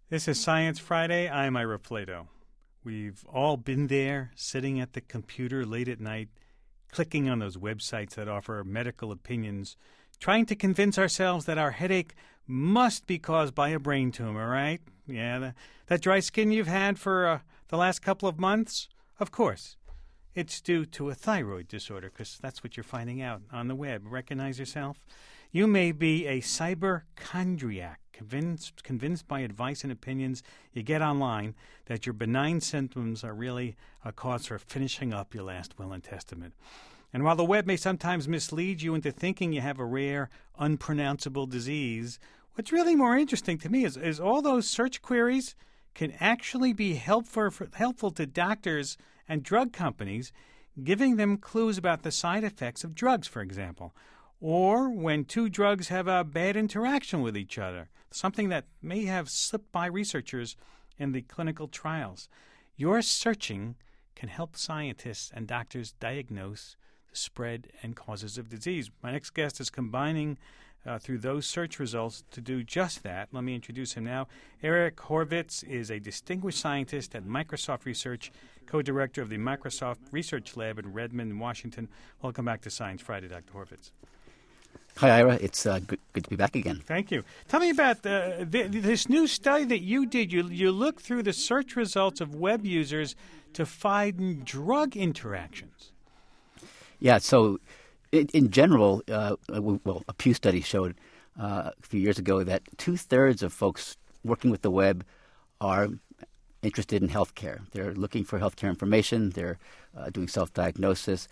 This is Science Friday. I'm Ira Plato. We've all been there, sitting at the computer late at night, clicking on those websites that offer medical opinions, trying to convince ourselves that our headache must be caused by a brain tumor, right? Yeah, that dry skin you've had for the last couple of months? Of course. It's due to a thyroid disorder, because that's what you're finding out on the web. Recognize yourself? You may be a cyberchondriac, convinced by advice and opinions you get online that your benign symptoms are really a cause for finishing up your last will and testament. And while the web may sometimes mislead you into thinking you have a rare, unpronounceable disease, what's really more interesting to me is all those search queries can actually be helpful to doctors and drug companies, giving them clues about the side effects of drugs, for example, or when two drugs have a bad interaction with each other, something that may have slipped by researchers in the clinical trials. Your searching can help scientists and doctors diagnose the spread and causes of disease. My next guest is combining through those search results to do just that. Let me introduce him now. Eric Horvitz is a distinguished scientist at Microsoft Research, co-director of the Microsoft Research Lab in Redmond, Washington. Welcome back to Science Friday, Dr. Horvitz. Hi, Ira. It's good to be back again. Thank you. Tell me about this new study that you did. You looked through the search results of web users to find drug interactions. Yeah, so in general, a Pew study showed a few years ago that 2/3 of folks working with the web are interested in healthcare. They're looking for healthcare information. They're doing self-diagnosis.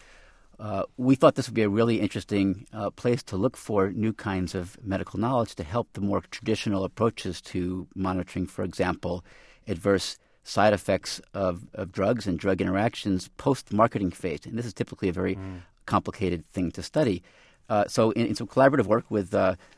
We thought this would be a really interesting place to look for new kinds of medical knowledge to help the more traditional approaches to monitoring, for example, adverse side effects of drugs and drug interactions post-marketing phase. And this is typically a very complicated thing to study. So in some collaborative work with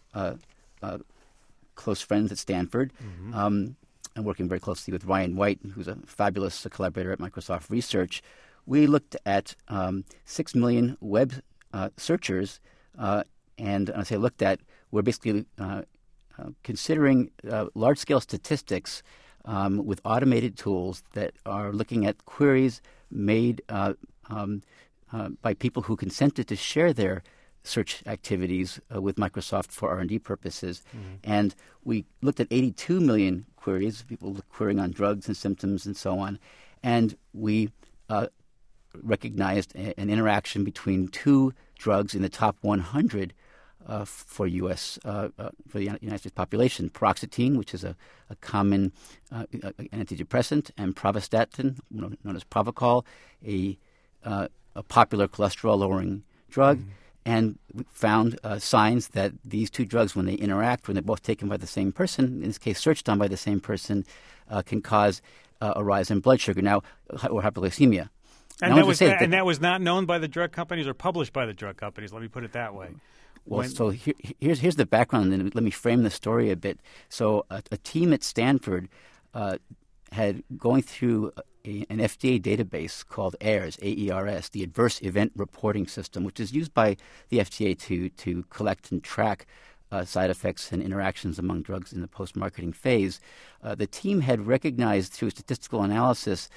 close friends at Stanford, and working very closely with Ryan White, who's a fabulous collaborator at Microsoft Research, we looked at 6 million web searchers, and I say looked at, we're basically considering large-scale statistics with automated tools that are looking at queries made by people who consented to share their search activities with Microsoft for R&D purposes. And we looked at 82 million queries, people querying on drugs and symptoms and so on, and we recognized an interaction between two drugs in the top 100 for U.S. For the United States population: paroxetine, which is a common antidepressant, and pravastatin, known as Pravachol, a popular cholesterol-lowering drug. And we found signs that these two drugs, when they interact, when they're both taken by the same person, in this case searched on by the same person, can cause a rise in blood sugar or hypoglycemia. And that was not known by the drug companies or published by the drug companies. Let me put it that way. Well, so here's the background, and let me frame the story a bit. So a team at Stanford had going through an FDA database called AERS, A-E-R-S, the Adverse Event Reporting System, which is used by the FDA to collect and track side effects and interactions among drugs in the post-marketing phase. The team had recognized through statistical analysis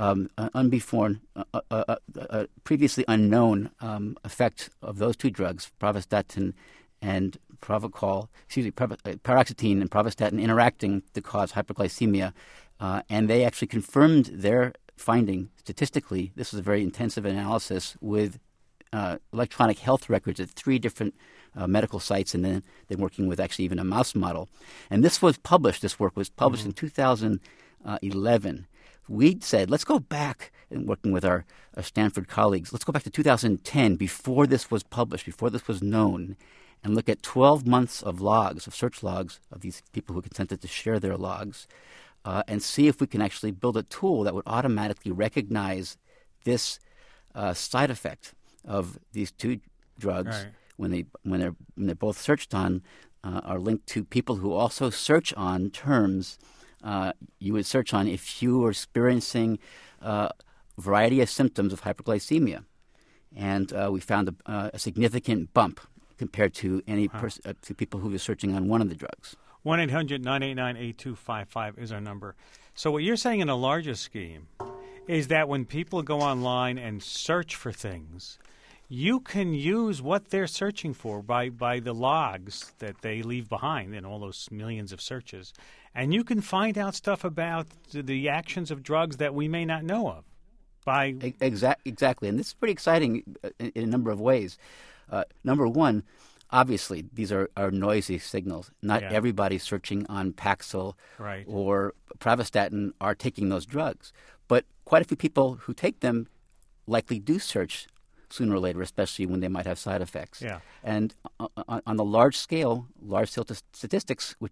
previously unknown effect of those two drugs, pravastatin and paroxetine and pravastatin interacting to cause hyperglycemia. And they actually confirmed their finding statistically. This was a very intensive analysis with electronic health records at 3 different medical sites, and then they're working with actually even a mouse model. And this was published. This work was published in 2011. We said, let's go back, and working with our Stanford colleagues, let's go back to 2010, before this was published, before this was known, and look at 12 months of logs, of search logs, of these people who consented to share their logs, and see if we can actually build a tool that would automatically recognize this side effect of these two drugs when they're both searched on, are linked to people who also search on terms you would search on if you were experiencing a variety of symptoms of hyperglycemia. And we found a significant bump compared to any to people who were searching on one of the drugs. 1-800-989-8255 is our number. So what you're saying in a larger scheme is that when people go online and search for things, you can use what they're searching for by the logs that they leave behind in all those millions of searches, and you can find out stuff about the actions of drugs that we may not know of. Exactly, and this is pretty exciting in a number of ways. Number one, obviously, these are noisy signals. Not everybody searching on Paxil or Pravastatin are taking those drugs, but quite a few people who take them likely do search sooner or later, especially when they might have side effects. Yeah. And on the large scale statistics, which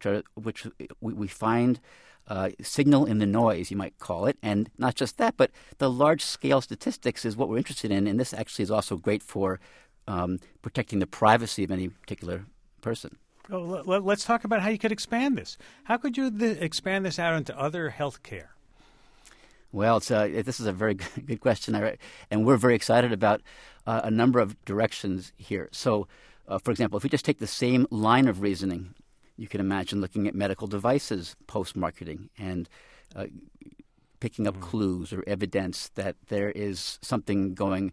we find signal in the noise, you might call it, and not just that, but the large-scale statistics is what we're interested in, and this actually is also great for protecting the privacy of any particular person. Well, let's talk about how you could expand this. How could you expand this out into other health care? Well, this is a very good question, and we're very excited about a number of directions here. So, for example, if we just take the same line of reasoning, you can imagine looking at medical devices post-marketing and picking up clues or evidence that there is something going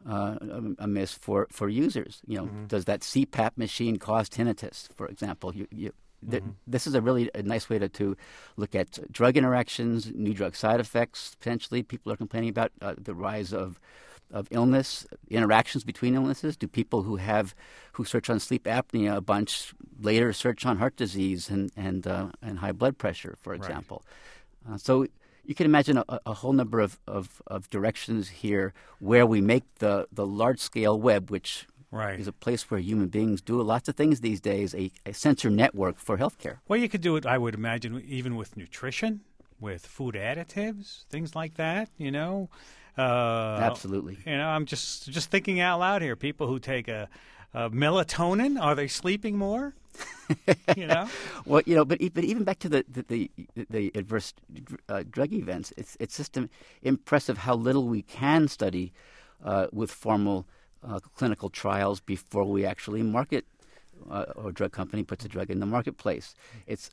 amiss for users. Does that CPAP machine cause tinnitus, for example? This is a really nice way to look at drug interactions, new drug side effects, potentially. People are complaining about the rise of illness, interactions between illnesses. Do people who search on sleep apnea a bunch later search on heart disease and high blood pressure, for example? Right. So you can imagine a whole number of directions here where we make the large-scale web, which is a place where human beings do lots of things these days, a sensor network for healthcare. Well, you could do it, I would imagine, even with nutrition, with food additives, things like that, Absolutely. I'm just thinking out loud here. People who take a melatonin, are they sleeping more? Well, but even back to the adverse drug events, it's just impressive how little we can study with formal clinical trials before we actually market or a drug company puts a drug in the marketplace. It's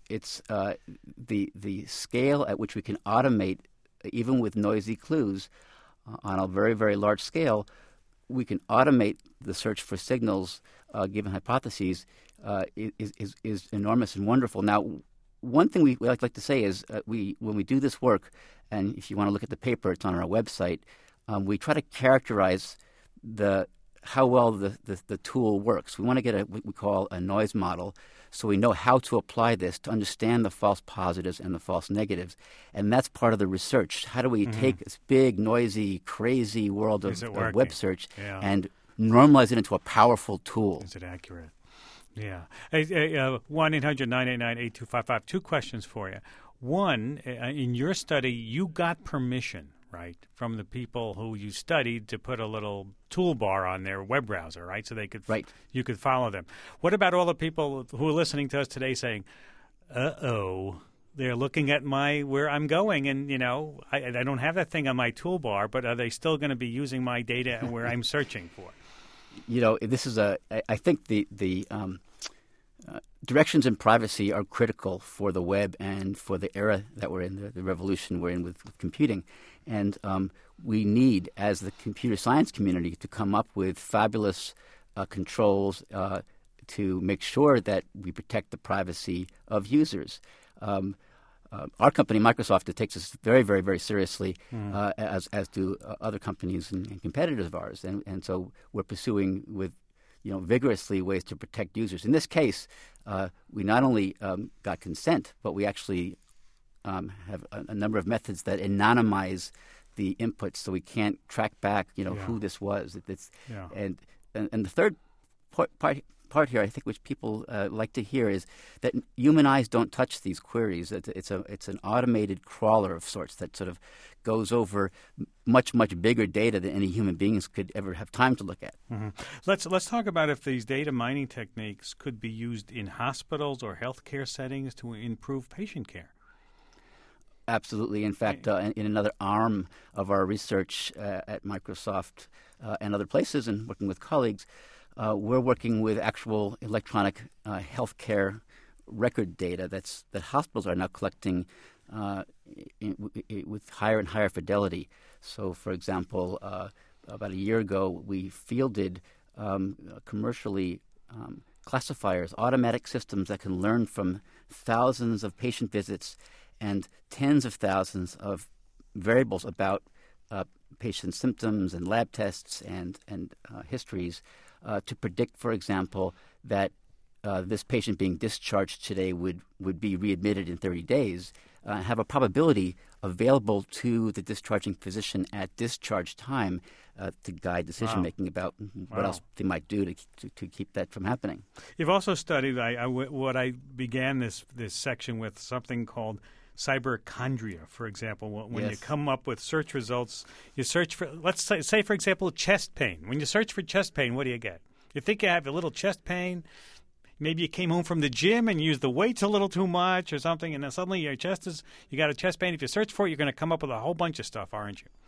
the scale at which we can automate, even with noisy clues, on a very, very large scale. We can automate the search for signals given hypotheses is enormous and wonderful. Now, one thing we like to say is when we do this work, and if you want to look at the paper, it's on our website. We try to characterize how well the tool works. We want to get what we call a noise model, so we know how to apply this to understand the false positives and the false negatives. And that's part of the research. How do we take this big, noisy, crazy world of web search and normalize it into a powerful tool? Is it accurate? Yeah. 1-800-989-8255. Two questions for you. One, in your study, you got permission, right, from the people who you studied to put a little toolbar on their web browser, right, so they could you could follow them. What about all the people who are listening to us today saying, "Uh-oh, they're looking at where I'm going, and I don't have that thing on my toolbar, but are they still going to be using my data and where I'm searching for?" This is I think the directions in privacy are critical for the web and for the era that we're in, the revolution we're in with computing. And we need, as the computer science community, to come up with fabulous controls to make sure that we protect the privacy of users. Our company, Microsoft, takes this very, very, very seriously, as do other companies and competitors of ours. And so we're pursuing with vigorously ways to protect users. In this case, we not only got consent, but we actually have a number of methods that anonymize the inputs, so we can't track back, who this was. And the third part here, I think, which people like to hear, is that human eyes don't touch these queries. It's an automated crawler of sorts that sort of goes over much, much bigger data than any human beings could ever have time to look at. Mm-hmm. Let's talk about if these data mining techniques could be used in hospitals or healthcare settings to improve patient care. Absolutely. In fact, in another arm of our research at Microsoft and other places, and working with colleagues, we're working with actual electronic healthcare record data that hospitals are now collecting with higher and higher fidelity. So, for example, about a year ago, we fielded commercially classifiers, automatic systems that can learn from thousands of patient visits and tens of thousands of variables about patient symptoms and lab tests and histories to predict, for example, that this patient being discharged today would be readmitted in 30 days, have a probability available to the discharging physician at discharge time to guide decision-making about what else they might do to keep that from happening. You've also studied, what I began this section with, something called cyberchondria, for example. When you come up with search results, you search for, let's say, for example, chest pain. When you search for chest pain, what do you get? You think you have a little chest pain. Maybe you came home from the gym and used the weights a little too much or something, and then suddenly you got a chest pain. If you search for it, you're going to come up with a whole bunch of stuff, aren't you?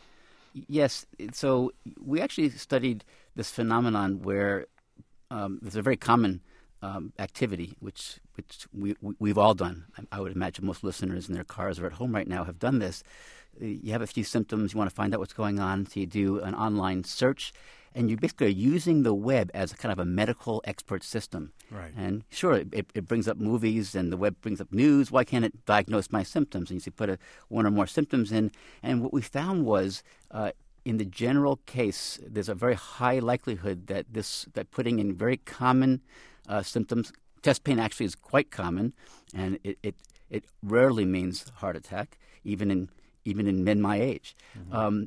Yes. So we actually studied this phenomenon where there's a very common activity, which we've all done. I would imagine most listeners in their cars or at home right now have done this. You have a few symptoms, you want to find out what's going on, so you do an online search, and you basically are using the web as a kind of a medical expert system. Right. And sure, it brings up movies, and the web brings up news. Why can't it diagnose my symptoms? And you put one or more symptoms in, and what we found was in the general case, there's a very high likelihood that putting in very common symptoms, chest pain actually is quite common, and it rarely means heart attack, even in men my age. Mm-hmm.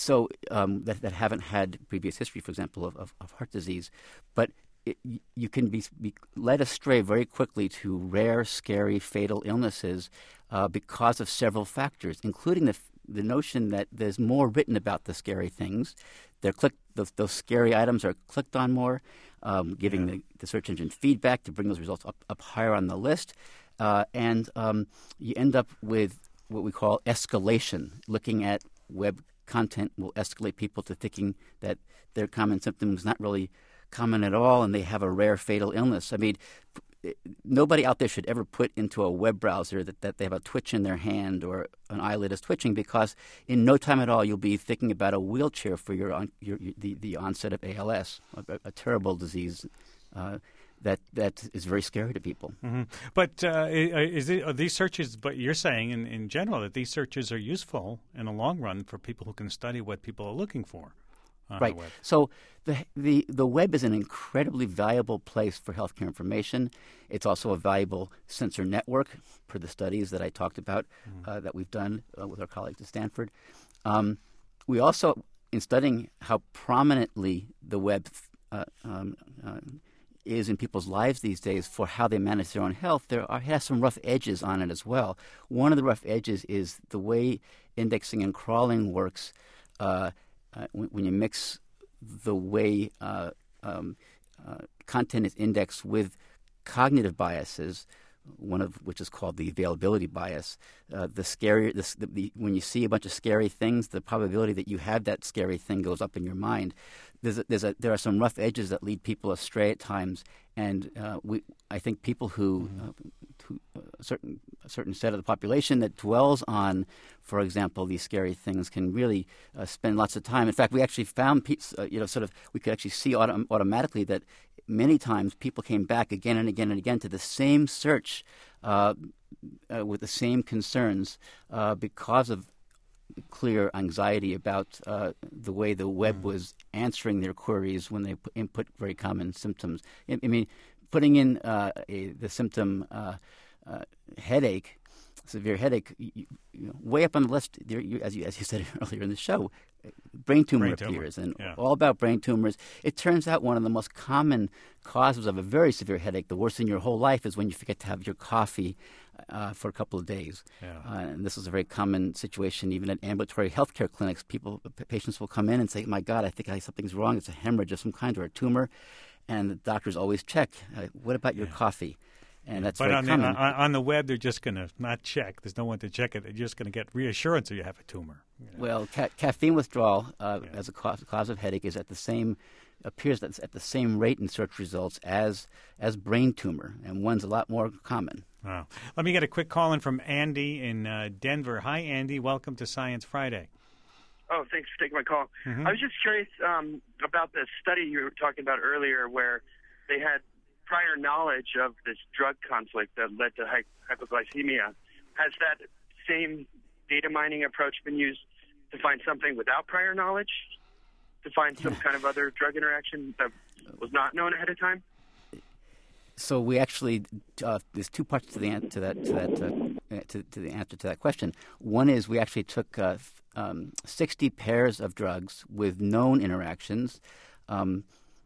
That haven't had previous history, for example, of heart disease. But you can be led astray very quickly to rare, scary, fatal illnesses because of several factors, including the notion that there's more written about the scary things. Those scary items are clicked on more, giving the search engine feedback to bring those results up higher on the list. And you end up with what we call escalation. Looking at web content will escalate people to thinking that their common symptom is not really common at all and they have a rare fatal illness. I mean, nobody out there should ever put into a web browser that they have a twitch in their hand or an eyelid is twitching, because in no time at all you'll be thinking about a wheelchair for the onset of ALS, a terrible disease that is very scary to people. Mm-hmm. But are these searches? But you're saying in general that these searches are useful in the long run for people who can study what people are looking for. Right. So the web is an incredibly valuable place for healthcare information. It's also a valuable sensor network, per the studies that I talked about that we've done with our colleagues at Stanford. We also, in studying how prominently the web is in people's lives these days for how they manage their own health, has some rough edges on it as well. One of the rough edges is the way indexing and crawling works. When you mix the way content is indexed with cognitive biases, one of which is called the availability bias, when you see a bunch of scary things, the probability that you have that scary thing goes up in your mind. There are some rough edges that lead people astray at times, and I think people who a certain set of the population that dwells on, for example, these scary things can really spend lots of time. In fact, we actually found we could actually see automatically that many times people came back again and again and again to the same search with the same concerns because of clear anxiety about the way the web was answering their queries when they input very common symptoms. I mean, putting in the symptom headache, severe headache, way up on the list, as you said earlier in the show, brain tumor appears, and all about brain tumors. It turns out one of the most common causes of a very severe headache, the worst in your whole life, is when you forget to have your coffee for a couple of days. And this is a very common situation even at ambulatory healthcare clinics. Patients will come in and say, "My God, I think something's wrong. It's a hemorrhage of some kind or a tumor." And the doctors always check, "What about your coffee?" And that's very common. But on the web, they're just going to not check. There's no one to check it. They're just going to get reassurance that you have a tumor. Well, caffeine withdrawal as a cause of headache is at the same appears that's at the same rate in search results as brain tumor, and one's a lot more common. Wow. Let me get a quick call in from Andy in Denver. Hi, Andy. Welcome to Science Friday. Oh, thanks for taking my call. Mm-hmm. I was just curious about the study you were talking about earlier where they had prior knowledge of this drug conflict that led to hypoglycemia. Has that same data mining approach been used to find something without prior knowledge, to find some kind of other drug interaction that was not known ahead of time? So we actually there's two parts to the answer to that question. One is we actually took 60 pairs of drugs with known interactions, and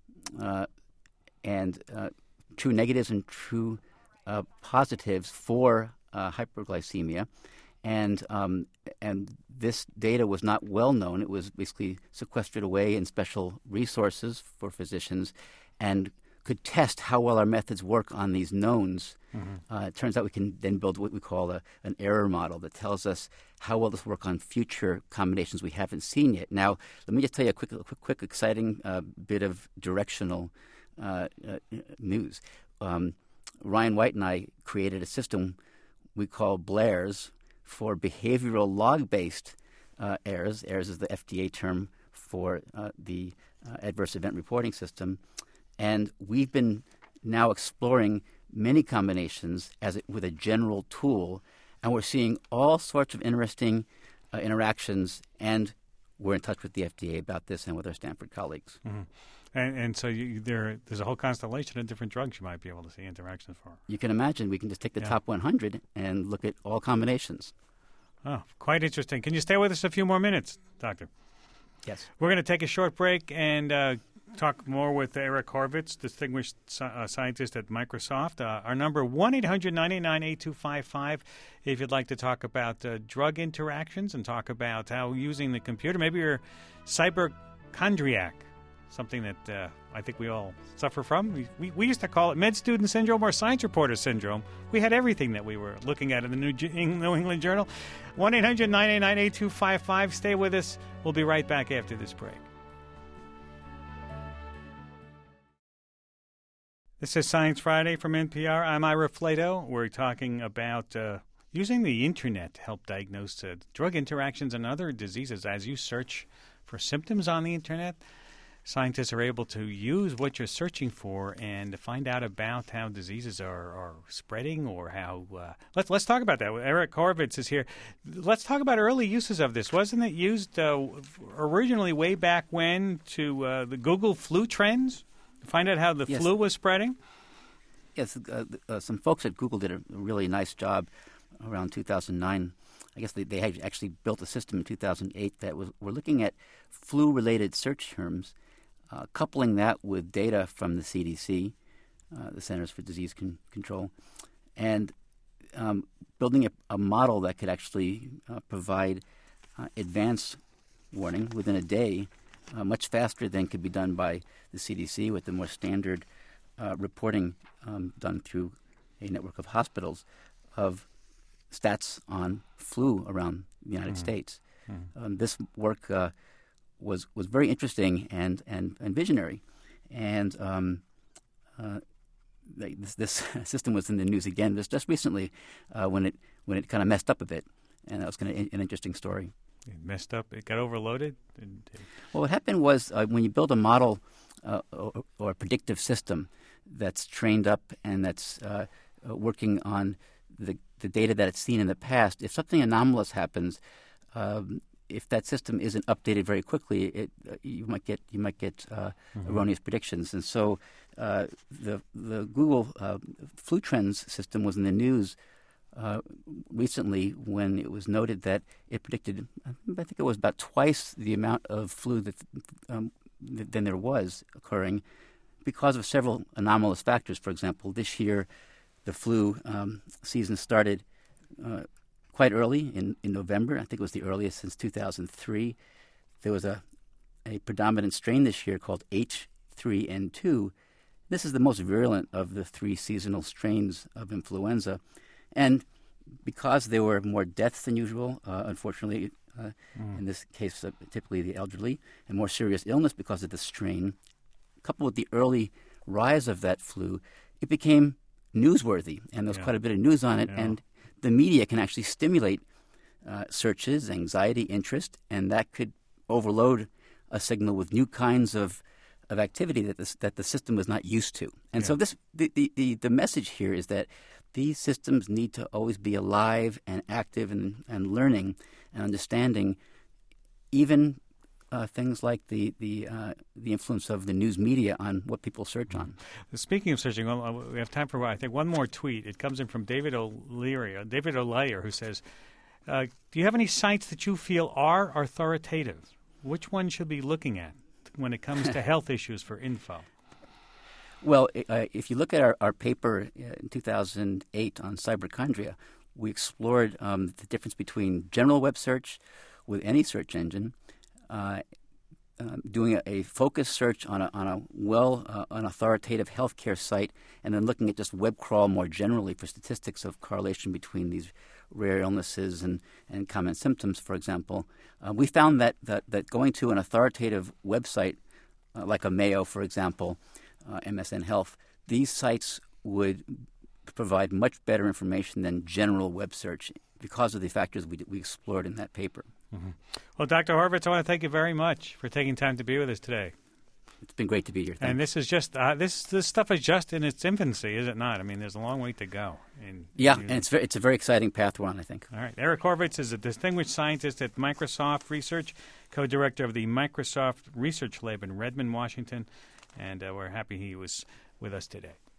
true negatives and true positives for hyperglycemia, and this data was not well known. It was basically sequestered away in special resources for physicians, and could test how well our methods work on these knowns. Mm-hmm. It turns out we can then build what we call an error model that tells us how well this work on future combinations we haven't seen yet. Now, let me just tell you a quick exciting bit of directional news. Ryan White and I created a system we call BLAIRS for behavioral log-based errors. Errors is the FDA term for the adverse event reporting system. And we've been now exploring many combinations with a general tool, and we're seeing all sorts of interesting interactions, and we're in touch with the FDA about this and with our Stanford colleagues. Mm-hmm. And so there's a whole constellation of different drugs you might be able to see interactions for. You can imagine we can just take the top 100 and look at all combinations. Oh, quite interesting. Can you stay with us a few more minutes, Doctor? Yes. We're going to take a short break and talk more with Eric Horvitz, distinguished scientist at Microsoft. Our number, 1-800-989-8255, if you'd like to talk about drug interactions and talk about how using the computer, maybe you're cyberchondriac, something that I think we all suffer from. We used to call it med student syndrome or science reporter syndrome. We had everything that we were looking at in the New England Journal. 1-800-989-8255. Stay with us. We'll be right back after this break. This is Science Friday from NPR. I'm Ira Flato. We're talking about using the Internet to help diagnose drug interactions and other diseases. As you search for symptoms on the Internet, scientists are able to use what you're searching for and to find out about how diseases are spreading or how... Let's talk about that. Eric Horvitz is here. Let's talk about early uses of this. Wasn't it used originally way back when to the Google flu trends? Find out how the flu was spreading? Yes, some folks at Google did a really nice job around 2009. I guess they had actually built a system in 2008 that were looking at flu-related search terms, coupling that with data from the CDC, the Centers for Disease Control, and building a model that could actually provide advance warning within a day, much faster than could be done by the CDC with the more standard reporting done through a network of hospitals of stats on flu around the United States. This work was very interesting and visionary, and this system was in the news again just recently when it kind of messed up a bit, and that was kind of an interesting story. It messed up. It got overloaded. Well, what happened was when you build a model or a predictive system that's trained up and that's working on the data that it's seen in the past, if something anomalous happens, if that system isn't updated very quickly, you might get erroneous predictions. And so the Google flu trends system was in the news recently when it was noted that it predicted, I think it was about twice the amount of flu than there was occurring because of several anomalous factors. For example, this year the flu season started quite early in November. I think it was the earliest since 2003. There was a predominant strain this year called H3N2. This is the most virulent of the three seasonal strains of influenza. And because there were more deaths than usual, unfortunately, in this case, typically the elderly, and more serious illness because of the strain, coupled with the early rise of that flu, it became newsworthy, and there's quite a bit of news on it, and the media can actually stimulate searches, anxiety, interest, and that could overload a signal with new kinds of activity that the system was not used to. And so the message here is that these systems need to always be alive and active and learning and understanding even things like the influence of the news media on what people search on. Speaking of searching, we have time for I think one more tweet. It comes in from David O'Leary, who says, "Do you have any sites that you feel are authoritative? Which one should be looking at when it comes to health issues for info?" Well, if you look at our paper in 2008 on cyberchondria, we explored the difference between general web search with any search engine, doing a focused search on an authoritative healthcare site, and then looking at just web crawl more generally for statistics of correlation between these rare illnesses and common symptoms, for example. We found that going to an authoritative website like a Mayo, for example, MSN Health, these sites would provide much better information than general web search because of the factors we explored in that paper. Mm-hmm. Well, Dr. Horvitz, I want to thank you very much for taking time to be with us today. It's been great to be here. Thanks. And this is just this stuff is just in its infancy, is it not? I mean, there's a long way to go. And it's a very exciting path we're on, I think. All right. Eric Horvitz is a distinguished scientist at Microsoft Research, co-director of the Microsoft Research Lab in Redmond, Washington, and we're happy he was with us today.